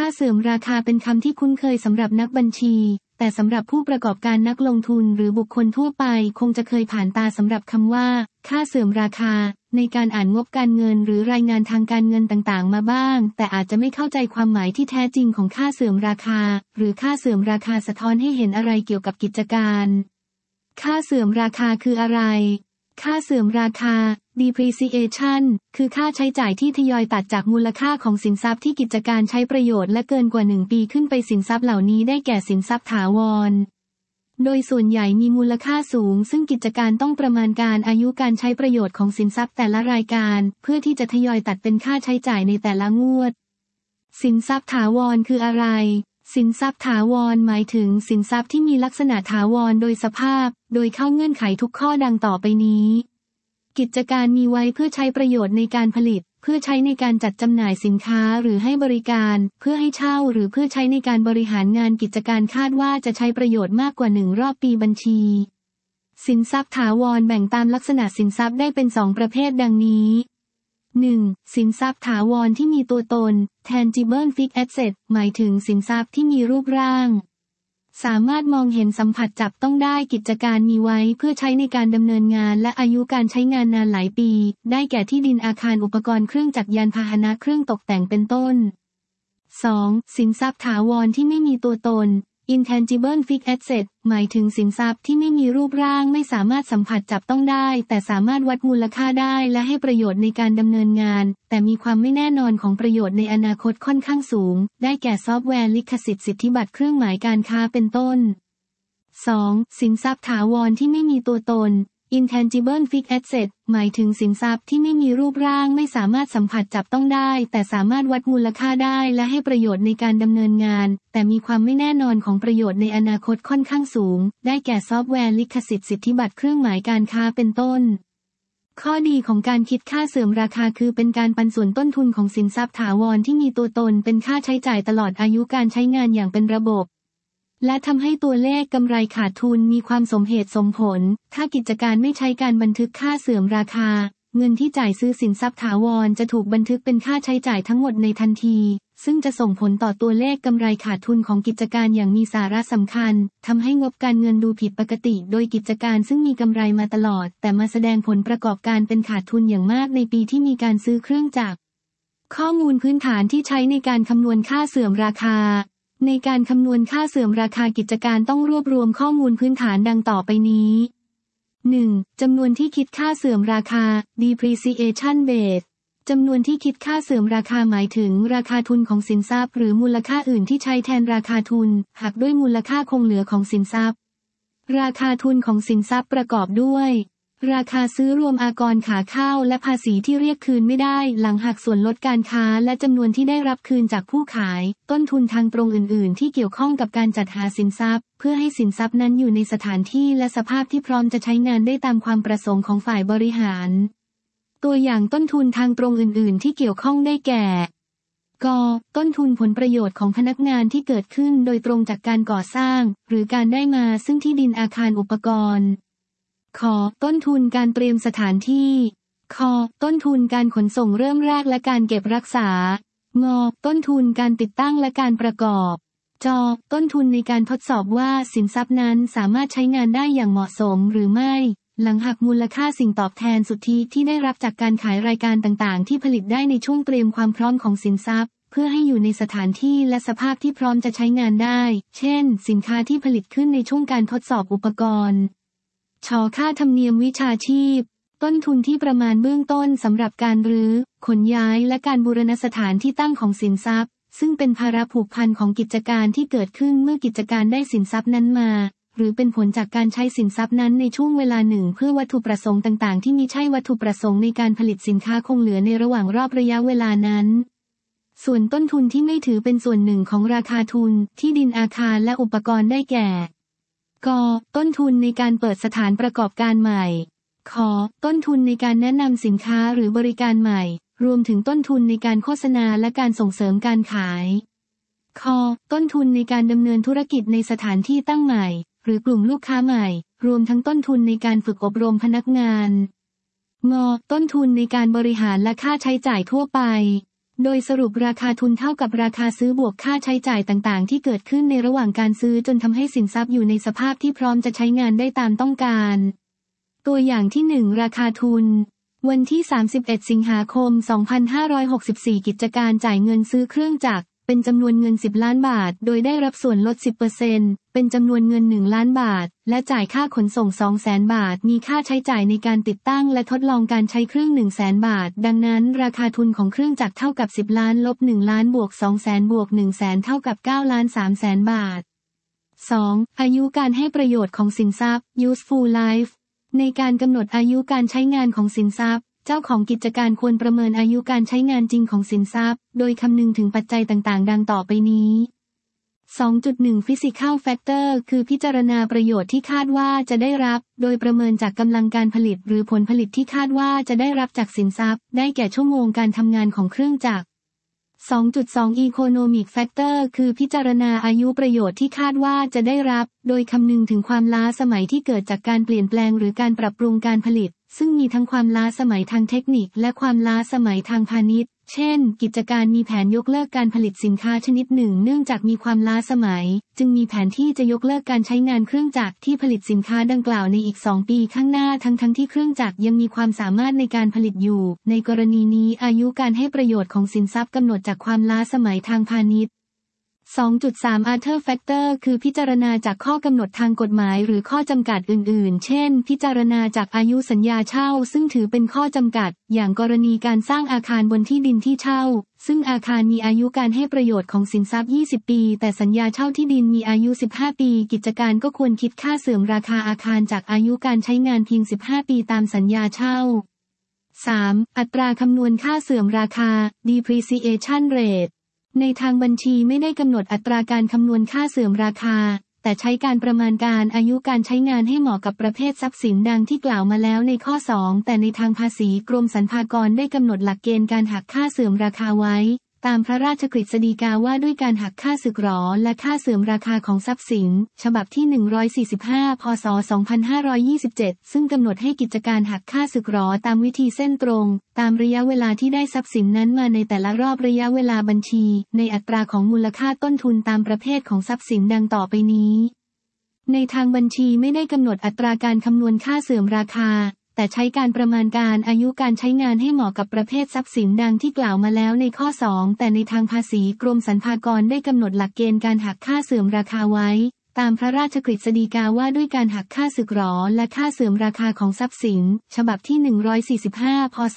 เสื่อมราคาเป็นคำที่คุ้นเคยสำหรับนักบัญชีแต่สำหรับผู้ประกอบการนักลงทุนหรือบุคคลทั่วไปคงจะเคยผ่านตาสำหรับคำว่าค่าเสื่อมราคาในการอ่านงบการเงินหรือรายงานทางการเงินต่างๆมาบ้างแต่อาจจะไม่เข้าใจความหมายที่แท้จริงของค่าเสื่อมราคาหรือค่าเสื่อมราคาสะท้อนให้เห็นอะไรเกี่ยวกับกิจการค่าเสื่อมราคาคืออะไรค่าเสื่อมราคา depreciation คือค่าใช้จ่ายที่ทยอยตัดจากมูลค่าของสินทรัพย์ที่กิจการใช้ประโยชน์และเกินกว่า1 ปีขึ้นไปสินทรัพย์เหล่านี้ได้แก่สินทรัพย์ถาวรโดยส่วนใหญ่มีมูลค่าสูงซึ่งกิจการต้องประมาณการอายุการใช้ประโยชน์ของสินทรัพย์แต่ละรายการเพื่อที่จะทยอยตัดเป็นค่าใช้จ่ายในแต่ละงวดสินทรัพย์ถาวรคืออะไรสินทรัพย์ถาวรหมายถึงสินทรัพย์ที่มีลักษณะถาวรโดยสภาพโดยเข้าเงื่อนไขทุกข้อดังต่อไปนี้กิจการมีไว้เพื่อใช้ประโยชน์ในการผลิตเพื่อใช้ในการจัดจำหน่ายสินค้าหรือให้บริการเพื่อให้เช่าหรือเพื่อใช้ในการบริหารงานกิจการคาดว่าจะใช้ประโยชน์มากกว่า1 รอบปีบัญชีสินทรัพย์ถาวรแบ่งตามลักษณะสินทรัพย์ได้เป็น2 ประเภทดังนี้ 1. สินทรัพย์ถาวรที่มีตัวตน tangible fixed asset หมายถึงสินทรัพย์ที่มีรูปร่างสามารถมองเห็นสัมผัสจับต้องได้กิจการมีไว้เพื่อใช้ในการดำเนินงานและอายุการใช้งานนานหลายปีได้แก่ที่ดินอาคารอุปกรณ์เครื่องจักรยานพาหนะเครื่องตกแต่งเป็นต้น 2. สินทรัพย์ถาวรที่ไม่มีตัวตน intangible fixed asset หมายถึงสินทรัพย์ที่ไม่มีรูปร่างไม่สามารถสัมผัสจับต้องได้แต่สามารถวัดมูลค่าได้และให้ประโยชน์ในการดำเนินงานแต่มีความไม่แน่นอนของประโยชน์ในอนาคตค่อนข้างสูงได้แก่ซอฟต์แวร์ลิขสิทธิ์สิทธิบัตรเครื่องหมายการค้าเป็นต้น 2. สินทรัพย์ถาวรที่ไม่มีตัวตนintangible fixed asset หมายถึงสินทรัพย์ที่ไม่มีรูปร่างไม่สามารถสัมผัสจับต้องได้แต่สามารถวัดมูลค่าได้และให้ประโยชน์ในการดำเนินงานแต่มีความไม่แน่นอนของประโยชน์ในอนาคตค่อนข้างสูงได้แก่ซอฟต์แวร์ลิขสิทธิ์สิทธิบัตรเครื่องหมายการค้าเป็นต้นข้อดีของการคิดค่าเสื่อมราคาคือเป็นการปันส่วนต้นทุนของสินทรัพย์ถาวรที่มีตัวตนเป็นค่าใช้จ่ายตลอดอายุการใช้งานอย่างเป็นระบบและทำให้ตัวเลขกำไรขาดทุนมีความสมเหตุสมผลถ้ากิจการไม่ใช้การบันทึกค่าเสื่อมราคาเงินที่จ่ายซื้อสินทรัพย์ถาวรจะถูกบันทึกเป็นค่าใช้จ่ายทั้งหมดในทันทีซึ่งจะส่งผลต่อตัวเลขกำไรขาดทุนของกิจการอย่างมีสาระสำคัญทำให้งบการเงินดูผิดปกติโดยกิจการซึ่งมีกำไรมาตลอดแต่มาแสดงผลประกอบการเป็นขาดทุนอย่างมากในปีที่มีการซื้อเครื่องจักรข้อมูลพื้นฐานที่ใช้ในการคำนวณค่าเสื่อมราคาในการคำนวณค่าเสื่อมราคากิจการต้องรวบรวมข้อมูลพื้นฐานดังต่อไปนี้ 1. จำนวนที่คิดค่าเสื่อมราคา depreciation base จำนวนที่คิดค่าเสื่อมราคาหมายถึงราคาทุนของสินทรัพย์หรือมูลค่าอื่นที่ใช้แทนราคาทุนหักด้วยมูลค่าคงเหลือของสินทรัพย์ราคาทุนของสินทรัพย์ประกอบด้วยราคาซื้อรวมอากรขาเข้าและภาษีที่เรียกคืนไม่ได้หลังหักส่วนลดการค้าและจำนวนที่ได้รับคืนจากผู้ขายต้นทุนทางตรงอื่นๆที่เกี่ยวข้องกับการจัดหาสินทรัพย์เพื่อให้สินทรัพย์นั้นอยู่ในสถานที่และสภาพที่พร้อมจะใช้งานได้ตามความประสงค์ของฝ่ายบริหารตัวอย่างต้นทุนทางตรงอื่นๆที่เกี่ยวข้องได้แก่ก.ต้นทุนผลประโยชน์ของพนักงานที่เกิดขึ้นโดยตรงจากการก่อสร้างหรือการได้มาซึ่งที่ดินอาคารอุปกรณ์ข.ต้นทุนการเตรียมสถานที่ค.ต้นทุนการขนส่งเริ่มแรกและการเก็บรักษาง.ต้นทุนการติดตั้งและการประกอบจ.ต้นทุนในการทดสอบว่าสินทรัพย์นั้นสามารถใช้งานได้อย่างเหมาะสมหรือไม่หลังหักมูลค่าสิ่งตอบแทนสุทธิที่ได้รับจากการขายรายการต่างๆที่ผลิตได้ในช่วงเตรียมความพร้อมของสินทรัพย์เพื่อให้อยู่ในสถานที่และสภาพที่พร้อมจะใช้งานได้เช่นสินค้าที่ผลิตขึ้นในช่วงการทดสอบอุปกรณ์ช.ค่าธรรมเนียมวิชาชีพต้นทุนที่ประมาณเบื้องต้นสำหรับการรื้อขนย้ายและการบูรณสถานที่ตั้งของสินทรัพย์ซึ่งเป็นภาระผูกพันของกิจการที่เกิดขึ้นเมื่อกิจการได้สินทรัพย์นั้นมาหรือเป็นผลจากการใช้สินทรัพย์นั้นในช่วงเวลาหนึ่งเพื่อวัตถุประสงค์ต่างๆที่มิใช่วัตถุประสงค์ในการผลิตสินค้าคงเหลือในระหว่างรอบระยะเวลานั้นส่วนต้นทุนที่ไม่ถือเป็นส่วนหนึ่งของราคาทุนที่ดินอาคารและอุปกรณ์ได้แก่ก.ต้นทุนในการเปิดสถานประกอบการใหม่ข.ต้นทุนในการแนะนำสินค้าหรือบริการใหม่รวมถึงต้นทุนในการโฆษณาและการส่งเสริมการขายค.ต้นทุนในการดำเนินธุรกิจในสถานที่ตั้งใหม่หรือกลุ่มลูกค้าใหม่รวมทั้งต้นทุนในการฝึกอบรมพนักงานง.ต้นทุนในการบริหารและค่าใช้จ่ายทั่วไปโดยสรุปราคาทุนเท่ากับราคาซื้อบวกค่าใช้จ่ายต่างๆที่เกิดขึ้นในระหว่างการซื้อจนทำให้สินทรัพย์อยู่ในสภาพที่พร้อมจะใช้งานได้ตามต้องการตัวอย่างที่ 1 ราคาทุนวันที่ 31 สิงหาคม 2564 กิจการจ่ายเงินซื้อเครื่องจักรเป็นจำนวนเงิน10 ล้านบาทโดยได้รับส่วนลด 10% เป็นจำนวนเงิน1 ล้านบาทและจ่ายค่าขนส่ง 200,000 บาทมีค่าใช้จ่ายในการติดตั้งและทดลองการใช้เครื่อง 100,000 บาทดังนั้นราคาทุนของเครื่องจักรเท่ากับ10 ล้านลบ1 ล้านบวก 200,000 บวก 100,000 เท่ากับ9,300,000 บาท 2. อายุการให้ประโยชน์ของสินทรัพย์ useful life ในการกำหนดอายุการใช้งานของสินทรัพย์เจ้าของกิจการควรประเมินอายุการใช้งานจริงของสินทรัพย์โดยคำนึงถึงปัจจัยต่างๆดังต่อไปนี้ 2.1 Physical Factor คือพิจารณาประโยชน์ที่คาดว่าจะได้รับโดยประเมินจากกำลังการผลิตหรือผลผลิตที่คาดว่าจะได้รับจากสินทรัพย์ได้แก่ชั่วโมงการทำงานของเครื่องจักร 2.2 Economic Factor คือพิจารณาอายุประโยชน์ที่คาดว่าจะได้รับโดยคำนึงถึงความล้าสมัยที่เกิดจากการเปลี่ยนแปลงหรือการปรับปรุงการผลิตซึ่งมีทั้งความล้าสมัยทางเทคนิคและความล้าสมัยทางพาณิชย์เช่นกิจการมีแผนยกเลิกการผลิตสินค้าชนิดหนึ่งเนื่องจากมีความล้าสมัยจึงมีแผนที่จะยกเลิกการใช้งานเครื่องจักรที่ผลิตสินค้าดังกล่าวในอีก2 ปีข้างหน้าทั้งที่เครื่องจักรยังมีความสามารถในการผลิตอยู่ในกรณีนี้อายุการให้ประโยชน์ของสินทรัพย์กำหนดจากความล้าสมัยทางพาณิชย์ 2.3 Other Factor คือพิจารณาจากข้อกำหนดทางกฎหมายหรือข้อจำกัดอื่นๆ เช่น พิจารณาจากอายุสัญญาเช่าซึ่งถือเป็นข้อจำกัดอย่างกรณีการสร้างอาคารบนที่ดินที่เช่าซึ่งอาคารมีอายุการให้ประโยชน์ของสินทรัพย์20 ปีแต่สัญญาเช่าที่ดินมีอายุ15 ปีกิจการก็ควรคิดค่าเสื่อมราคาอาคารจากอายุการใช้งานเพียง15 ปีตามสัญญาเช่า 3. อัตราคำนวณค่าเสื่อมราคา depreciation rateในทางบัญชีไม่ได้กำหนดอัตราการคำนวณค่าเสื่อมราคาแต่ใช้การประมาณการอายุการใช้งานให้เหมาะกับประเภททรัพย์สินดังที่กล่าวมาแล้วในข้อ 2แต่ในทางภาษีกรมสรรพากรได้กำหนดหลักเกณฑ์การหักค่าเสื่อมราคาไว้ตามพระราชกฤษฎีกาว่าด้วยการหักค่าสึกหรอและค่าเสื่อมราคาของทรัพย์สินฉบับที่145พ.ศ. 2527ซึ่งกำหนดให้กิจการหักค่าสึกหรอตามวิธีเส้นตรงตามระยะเวลาที่ได้ทรัพย์สินนั้นมาในแต่ละรอบระยะเวลาบัญชีในอัตราของมูลค่าต้นทุนตามประเภทของทรัพย์สินดังต่อไปนี้ในทางบัญชีไม่ได้กำหนดอัตราการคำนวณค่าเสื่อมราคาแต่ใช้การประมาณการอายุการใช้งานให้เหมาะกับประเภททรัพย์สินดังที่กล่าวมาแล้วในข้อ 2แต่ในทางภาษีกรมสรรพากรได้กำหนดหลักเกณฑ์การหักค่าเสื่อมราคาไว้ตามพระราชกฤษฎีกาว่าด้วยการหักค่าสึกหรอและค่าเสื่อมราคาของทรัพย์สินฉบับที่145พ.ศ.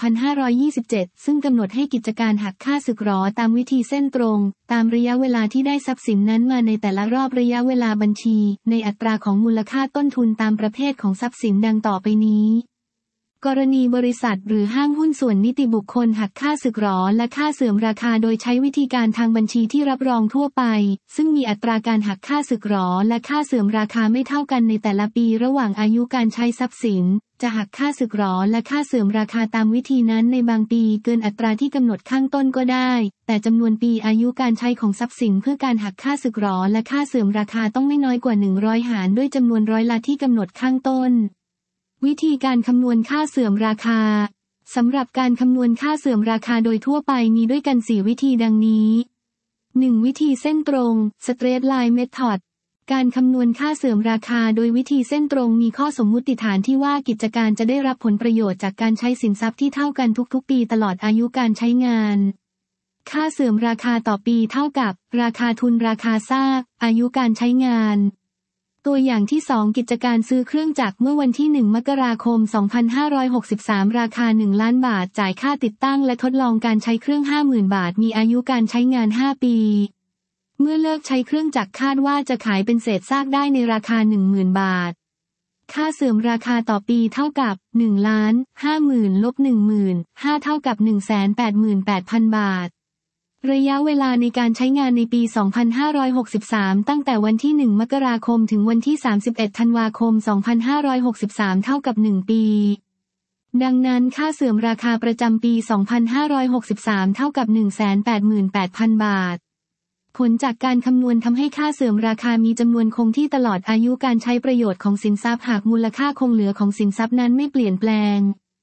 2527ซึ่งกำหนดให้กิจการหักค่าสึกหรอตามวิธีเส้นตรงตามระยะเวลาที่ได้ทรัพย์สินนั้นมาในแต่ละรอบระยะเวลาบัญชีในอัตราของมูลค่าต้นทุนตามประเภทของทรัพย์สินดังต่อไปนี้กรณีบริษัทหรือห้างหุ้นส่วนนิติบุคคลหักค่าสึกหรอและค่าเสื่อมราคาโดยใช้วิธีการทางบัญชีที่รับรองทั่วไปซึ่งมีอัตราการหักค่าสึกหรอและค่าเสื่อมราคาไม่เท่ากันในแต่ละปีระหว่างอายุการใช้ทรัพย์สินจะหักค่าสึกหรอและค่าเสื่อมราคาตามวิธีนั้นในบางปีเกินอัตราที่กำหนดข้างต้นก็ได้แต่จำนวนปีอายุการใช้ของทรัพย์สินเพื่อการหักค่าสึกหรอและค่าเสื่อมราคาต้องไม่น้อยกว่า100หารด้วยจำนวนร้อยละที่กำหนดข้างต้นวิธีการคำนวณค่าเสื่อมราคาสำหรับการคำนวณค่าเสื่อมราคาโดยทั่วไปมีด้วยกัน4วิธีดังนี้ 1. วิธีเส้นตรง Straight Line Method การคำนวณค่าเสื่อมราคาโดยวิธีเส้นตรงมีข้อสมมุติฐานที่ว่ากิจการจะได้รับผลประโยชน์จากการใช้สินทรัพย์ที่เท่ากันทุกๆปีตลอดอายุการใช้งานค่าเสื่อมราคาต่อปีเท่ากับราคาทุนราคาซากอายุการใช้งานตัวอย่างที่ 2 กิจการซื้อเครื่องจักรเมื่อวันที่ 1 มกราคม 2563 ราคา 1 ล้านบาทจ่ายค่าติดตั้งและทดลองการใช้เครื่อง 50,000 บาทมีอายุการใช้งาน 5 ปีเมื่อเลิกใช้เครื่องจักรคาดว่าจะขายเป็นเศษซากได้ในราคา 10,000 บาทค่าเสื่อมราคาต่อปีเท่ากับ 1,50,000 ลบ 15,000 เท่ากับ 188,000 บาทระยะเวลาในการใช้งานในปี 2563 ตั้งแต่วันที่ 1 มกราคมถึงวันที่ 31 ธันวาคม 2563 เท่ากับ 1 ปี ดังนั้นค่าเสื่อมราคาประจำปี 2563 เท่ากับ 188,000 บาทผลจากการคำนวณทำให้ค่าเสื่อมราคามีจำนวนคงที่ตลอดอายุการใช้ประโยชน์ของสินทรัพย์หากมูลค่าคงเหลือของสินทรัพย์นั้นไม่เปลี่ยนแปลง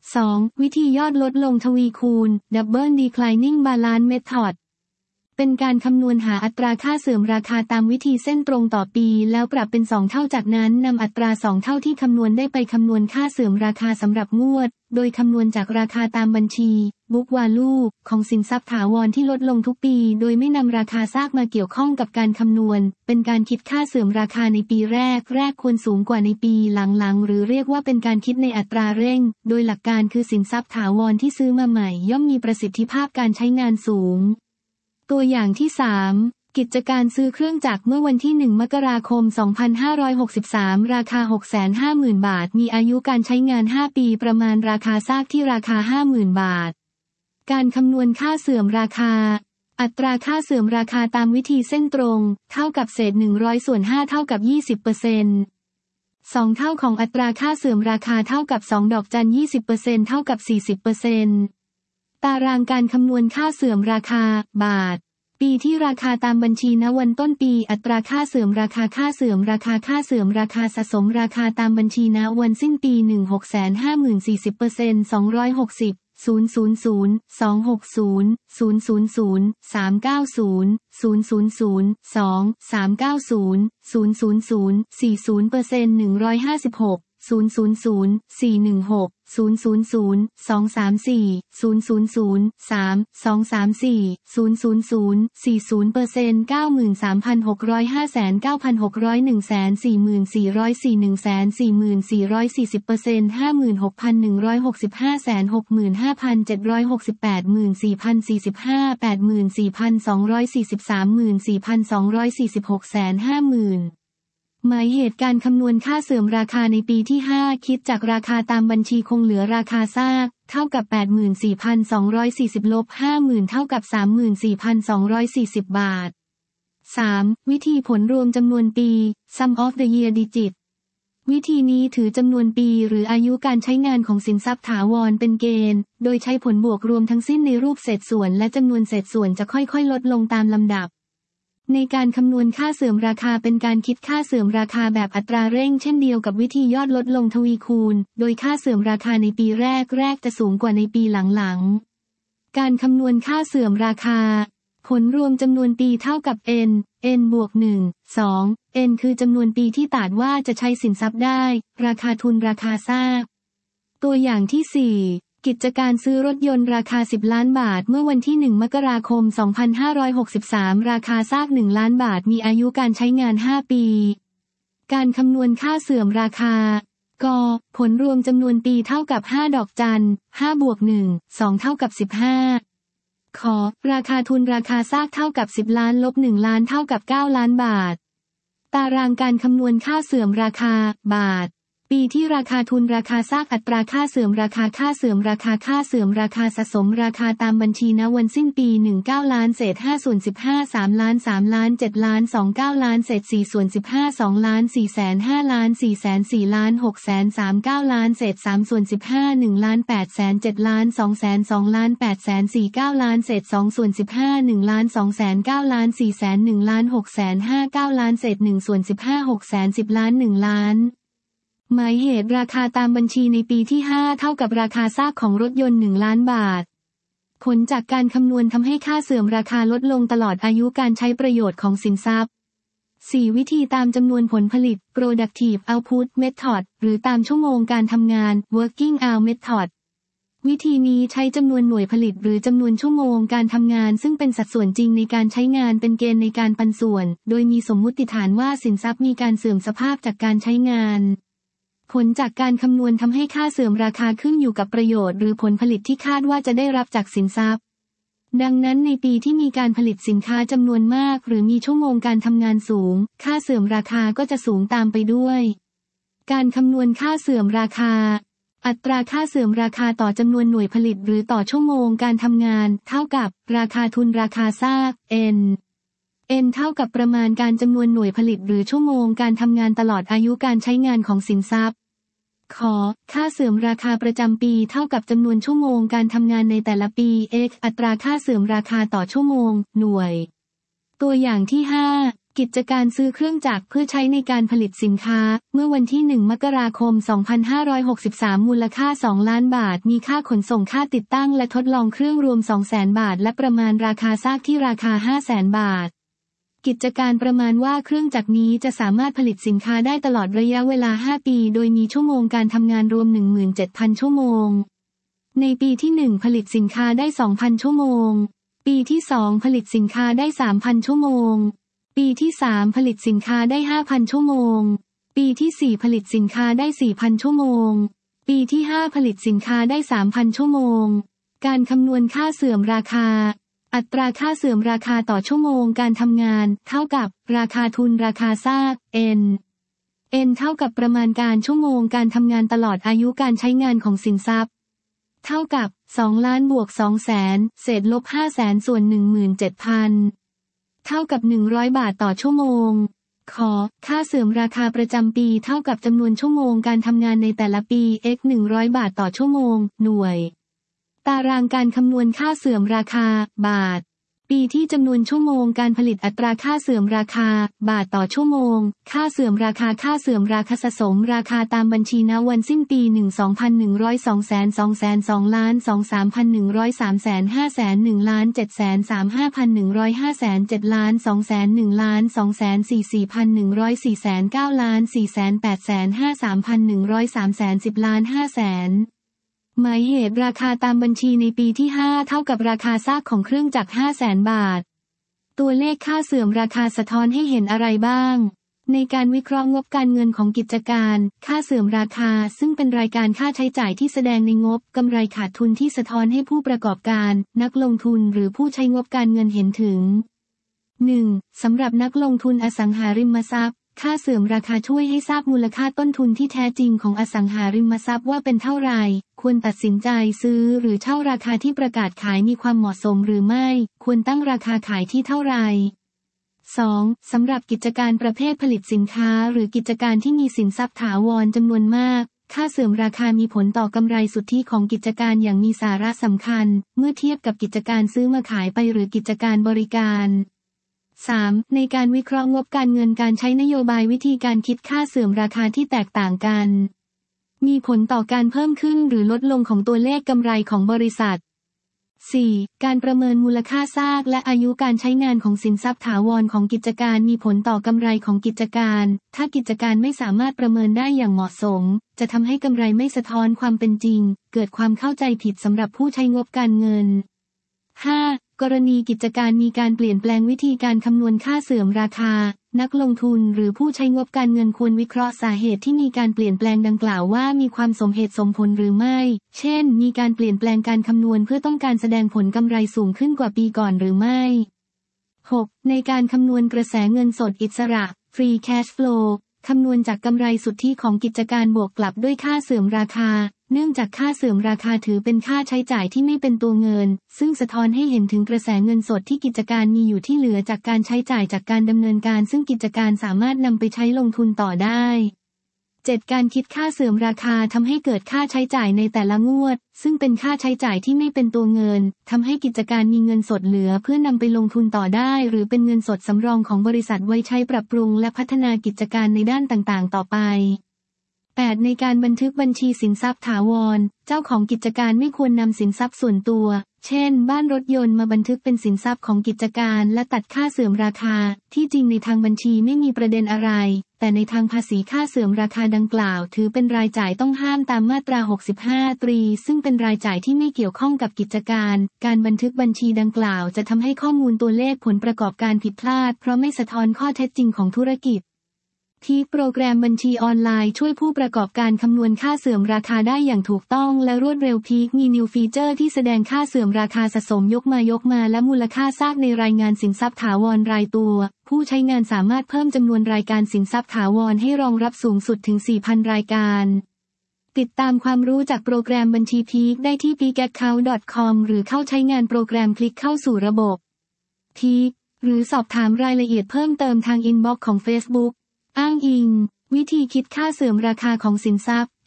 2. วิธียอดลดลงทวีคูณ Double Declining Balance Method เป็นการคำนวณหาอัตราค่าเสื่อมราคาตามวิธีเส้นตรงต่อปีแล้วปรับเป็น2เท่าจากนั้นนำอัตรา2เท่าที่คำนวณได้ไปคำนวณค่าเสื่อมราคาสำหรับงวดโดยคำนวณจากราคาตามบัญชี Book Value ของสินทรัพย์ถาวรที่ลดลงทุกปีโดยไม่นำราคาซากมาเกี่ยวข้องกับการคำนวณเป็นการคิดค่าเสื่อมราคาในปีแรกควรสูงกว่าในปีหลังๆหรือเรียกว่าเป็นการคิดในอัตราเร่งโดยหลักการคือสินทรัพย์ถาวรที่ซื้อมาใหม่ย่อมมีประสิทธิภาพการใช้งานสูงตัวอย่างที่ 3 กิจการซื้อเครื่องจักรเมื่อวันที่ 1 มกราคม 2563 ราคา 650,000 บาทมีอายุการใช้งาน 5 ปีประมาณราคาซากที่ราคา 50,000 บาทการคำนวณค่าเสื่อมราคาอัตราค่าเสื่อมราคาตามวิธีเส้นตรงเท่ากับเศษ100ส่วน5เท่ากับ 20% 2 เท่าของอัตราค่าเสื่อมราคาเท่ากับ2ดอกจัน 20% เท่ากับ 40%ตารางการคำนวณค่าเสื่อมราคาบาทปีที่ราคาตามบัญชีณวันต้นปีอัตราค่าเสื่อมราคาค่าเสื่อมราคาค่าเสื่อมราคาสะสมราคาตามบัญชีณวันสิ้นปี 1,650,000 40% 260 000 260 000 390 000 2 390 000 40% 156 000 416 000 234 000 3 234 000 40% 93,605 9,600 1,44,404 1,44,440% 56,165 65,768 14,045 84,243 14,246 50,000หมายเหตุการณ์คำนวณค่าเสื่อมราคาในปีที่ 5 คิดจากราคาตามบัญชีคงเหลือราคาซากเท่ากับ 84,240 ลบ 50,000 เท่ากับ 34,240 บาท 3. วิธีผลรวมจำนวนปี Sum of the Year Digit วิธีนี้ถือจำนวนปีหรืออายุการใช้งานของสินทรัพย์ถาวรเป็นเกณฑ์โดยใช้ผลบวกรวมทั้งสิ้นในรูปเศษส่วนและจำนวนเศษส่วนจะค่อยๆลดลงตามลำดับในการคำนวณค่าเสื่อมราคาเป็นการคิดค่าเสื่อมราคาแบบอัตราเร่งเช่นเดียวกับวิธียอดลดลงทวีคูณโดยค่าเสื่อมราคาในปีแรกจะสูงกว่าในปีหลังๆการคำนวณค่าเสื่อมราคาผลรวมจำนวนปีเท่ากับ n บวก 1 2 n คือจำนวนปีที่ตราดว่าจะใช้สินทรัพย์ได้ราคาทุนราคาซากตัวอย่างที่ 4กิจการซื้อรถยนต์ราคา10ล้านบาทเมื่อวันที่ 1 มกราคม 2563 ราคาซาก1ล้านบาทมีอายุการใช้งาน 5 ปีการคำนวณค่าเสื่อมราคากผลรวมจำนวนปีเท่ากับ5ดอกจัน5บวก1 2เท่ากับ15ขอราคาทุนราคาซากเท่ากับ10ล้านลบ1ล้านเท่ากับ9ล้านบาทตารางการคำนวณค่าเสื่อมราคาบาทปีที่ราคาทุนราคาซากอัตราค่าเสื่อมราคาค่าเสื่อมราคาค่าเสื่อมราคาสะสมราคาตามบัญชีณวันสิ้นปี19ล้านเศษ5ส่วน15 3ล้าน3ล้าน7ล้าน2 9ล้านเศษ4ส่วน15 2ล้าน4แสน5ล้าน4แสน4ล้าน6แสน3 9ล้านเศษ3ส่วน15 1ล้าน8แสน7ล้าน2แสน2ล้าน8แสน4 9ล้านเศษ2ส่วน15 1ล้าน2แสน9ล้าน4แสน1ล้าน6แสน5 9ล้านเศษ1ส่วน15 6แสน10ล้าน1ล้านหมายเหตุราคาตามบัญชีในปีที่ 5 เท่ากับราคาซากของรถยนต์1ล้านบาทผลจากการคำนวณทำให้ค่าเสื่อมราคาลดลงตลอดอายุการใช้ประโยชน์ของสินทรัพย์ 4 วิธีตามจำนวนผลผลิต Productive Output Method หรือตามชั่วโมงการทำงาน Working Hour Method วิธีนี้ใช้จำนวนหน่วยผลิตหรือจำนวนชั่วโมงการทำงานซึ่งเป็นสัดส่วนจริงในการใช้งานเป็นเกณฑ์ในการปันส่วนโดยมีสมมุติฐานว่าสินทรัพย์มีการเสื่อมสภาพจากการใช้งานผลจากการคำนวณทำให้ค่าเสื่อมราคาขึ้นอยู่กับประโยชน์หรือผลผลิตที่คาดว่าจะได้รับจากสินทรัพย์ดังนั้นในปีที่มีการผลิตสินค้าจำนวนมากหรือมีชั่วโมงการทำงานสูงค่าเสื่อมราคาก็จะสูงตามไปด้วยการคำนวณค่าเสื่อมราคาอัตราค่าเสื่อมราคาต่อจำนวนหน่วยผลิตหรือต่อชั่วโมงการทำงานเท่ากับราคาทุนราคาซาก n เท่ากับประมาณการจำนวนหน่วยผลิตหรือชั่วโมงการทำงานตลอดอายุการใช้งานของสินทรัพย์ขอค่าเสื่อมราคาประจำปีเท่ากับจำนวนชั่วโมงการทำงานในแต่ละปี x อัตราค่าเสื่อมราคาต่อชั่วโมงหน่วยตัวอย่างที่ 5 กิจการซื้อเครื่องจักรเพื่อใช้ในการผลิตสินค้าเมื่อวันที่ 1 มกราคม 2563 มูลค่า 2 ล้านบาทมีค่าขนส่งค่าติดตั้งและทดลองเครื่องรวม 200,000 บาทและประมาณราคาซากที่ราคา 500,000 บาทกิจการประมาณว่าเครื่องจักรนี้จะสามารถผลิตสินค้าได้ตลอดระยะเวลา 5 ปีโดยมีชั่วโมงการทำงานรวม 17,000 ชั่วโมงในปีที่ 1 ผลิตสินค้าได้ 2,000 ชั่วโมงปีที่ 2 ผลิตสินค้าได้ 3,000 ชั่วโมงปีที่ 3 ผลิตสินค้าได้ 5,000 ชั่วโมงปีที่ 4 ผลิตสินค้าได้ 4,000 ชั่วโมงปีที่ 5 ผลิตสินค้าได้ 3,000 ชั่วโมงการคำนวณค่าเสื่อมราคาอัตราค่าเสื่อมราคาต่อชั่วโมงการทำงานเท่ากับราคาทุนราคาซาก N เท่ากับประมาณการชั่วโมงการทำงานตลอดอายุการใช้งานของสินทรัพย์เท่ากับ2ล้านบวก 200,000 เศษลบ 500,000 ส่วน 17,000 เท่ากับ100 บาทต่อชั่วโมงค่าเสื่อมราคาประจำปีเท่ากับจำนวนชั่วโมงการทำงานในแต่ละปี x 100 บาทต่อชั่วโมงหน่วยตารางการคำนวณค่าเสื่อมราคาบาทปีที่จำนวนชั่วโมงการผลิตอัตราค่าเสื่อมราคาบาทต่อชั่วโมงค่าเสื่อมราคาสะสมราคาตามบัญชีณวันสิ้นปี 1,200 2,200 ล้าน 2,3,100 3,500,000 1,735,100 5,007 ล้าน 2,100,000 ล้าน 2,44,100 4,900,000 ล้าน 4,855,100 3,10 ล้าน 5,000หมายเหตุราคาตามบัญชีในปีที่ 5 เท่ากับราคาซากของเครื่องจักร 500,000 บาทตัวเลขค่าเสื่อมราคาสะท้อนให้เห็นอะไรบ้างในการวิเคราะห์งบการเงินของกิจการค่าเสื่อมราคาซึ่งเป็นรายการค่าใช้จ่ายที่แสดงในงบกำไรขาดทุนที่สะท้อนให้ผู้ประกอบการนักลงทุนหรือผู้ใช้งบการเงินเห็นถึง 1. สำหรับนักลงทุนอสังหาริมทรัพย์ค่าเสื่อมราคาช่วยให้ทราบมูลค่าต้นทุนที่แท้จริงของอสังหาริมทรัพย์ว่าเป็นเท่าไหร่ควรตัดสินใจซื้อหรือเช่าราคาที่ประกาศขายมีความเหมาะสมหรือไม่ควรตั้งราคาขายที่เท่าไหร่ 2. สำหรับกิจการประเภทผลิตสินค้าหรือกิจการที่มีสินทรัพย์ถาวรจำนวนมากค่าเสื่อมราคามีผลต่อกำไรสุทธิของกิจการอย่างมีสาระสำคัญเมื่อเทียบกับกิจการซื้อมาขายไปหรือกิจการบริการ 3. ในการวิเคราะห์งบการเงินการใช้นโยบายวิธีการคิดค่าเสื่อมราคาที่แตกต่างกันมีผลต่อการเพิ่มขึ้นหรือลดลงของตัวเลขกำไรของบริษัท 4. การประเมินมูลค่าซากและอายุการใช้งานของสินทรัพย์ถาวรของกิจการมีผลต่อกำไรของกิจการถ้ากิจการไม่สามารถประเมินได้อย่างเหมาะสมจะทำให้กำไรไม่สะท้อนความเป็นจริงเกิดความเข้าใจผิดสำหรับผู้ใช้งบการเงิน 5. กรณีกิจการมีการเปลี่ยนแปลงวิธีการคำนวณค่าเสื่อมราคานักลงทุนหรือผู้ใช้งบการเงินควรวิเคราะห์สาเหตุที่มีการเปลี่ยนแปลงดังกล่าวว่ามีความสมเหตุสมผลหรือไม่เช่นมีการเปลี่ยนแปลงการคำนวณเพื่อต้องการแสดงผลกำไรสูงขึ้นกว่าปีก่อนหรือไม่ 6. ในการคำนวณกระแสเงินสดอิสระ Free Cash Flow คำนวณจากกำไรสุทธิของกิจการบวกกลับด้วยค่าเสื่อมราคาเนื่องจากค่าเสื่อมราคาถือเป็นค่าใช้จ่ายที่ไม่เป็นตัวเงินซึ่งสะท้อนให้เห็นถึงกระแสเงินสดที่กิจการมีอยู่ที่เหลือจากการใช้จ่ายจากการดำเนินการซึ่งกิจการสามารถนำไปใช้ลงทุนต่อได้ 7. การคิดค่าเสื่อมราคาทำให้เกิดค่าใช้จ่ายในแต่ละงวดซึ่งเป็นค่าใช้จ่ายที่ไม่เป็นตัวเงินทำให้กิจการมีเงินสดเหลือเพื่อนำไปลงทุนต่อได้หรือเป็นเงินสดสำรองของบริษัทไว้ใช้ปรับปรุงและพัฒนากิจการในด้านต่างๆต่อไป 8. ในการบันทึกบัญชีสินทรัพย์ถาวรเจ้าของกิจการไม่ควรนำสินทรัพย์ส่วนตัวเช่นบ้านรถยนต์มาบันทึกเป็นสินทรัพย์ของกิจการและตัดค่าเสื่อมราคาที่จริงในทางบัญชีไม่มีประเด็นอะไรแต่ในทางภาษีค่าเสื่อมราคาดังกล่าวถือเป็นรายจ่ายต้องห้ามตามมาตรา 65 ตรีซึ่งเป็นรายจ่ายที่ไม่เกี่ยวข้องกับกิจการการบันทึกบัญชีดังกล่าวจะทำให้ข้อมูลตัวเลขผลประกอบการผิดพลาดเพราะไม่สะท้อนข้อเท็จจริงของธุรกิจที่โปรแกรมบัญชีออนไลน์ช่วยผู้ประกอบการคำนวณค่าเสื่อมราคาได้อย่างถูกต้องและรวดเร็วพีคมีนิวฟีเจอร์ที่แสดงค่าเสื่อมราคาสะสมยกมาและมูลค่าซากในรายงานสินทรัพย์ถาวรรายตัวผู้ใช้งานสามารถเพิ่มจำนวนรายการสินทรัพย์ถาวรให้รองรับสูงสุดถึง 4,000 รายการติดตามความรู้จากโปรแกรมบัญชีพีคได้ที่ peakaccount.com หรือเข้าใช้งานโปรแกรมคลิกเข้าสู่ระบบพีคหรือสอบถามรายละเอียดเพิ่มเติมทางอินบ็อกซ์ของ Facebookอ้างอิงวิธีคิดค่าเสื่อมราคาของสินทรัพย์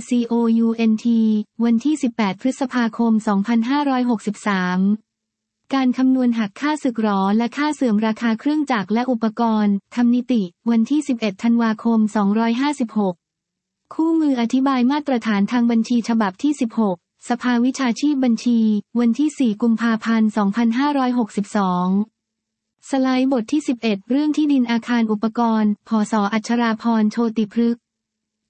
PEAKACCOUNT วันที่ 18 พฤษภาคม 2563 การคำนวณหักค่าสึกหรอและค่าเสื่อมราคาเครื่องจักรและอุปกรณ์ทำนิติวันที่ 11 ธันวาคม 2556 คู่มืออธิบายมาตรฐานทางบัญชีฉบับที่ 16 สภาวิชาชีพบัญชี วันที่ 4 กุมภาพันธ์ 2562 สไลด์บทที่ 11 เรื่องที่ดินอาคารอุปกรณ์ ผส.อัชราพร โชติพฤกษ์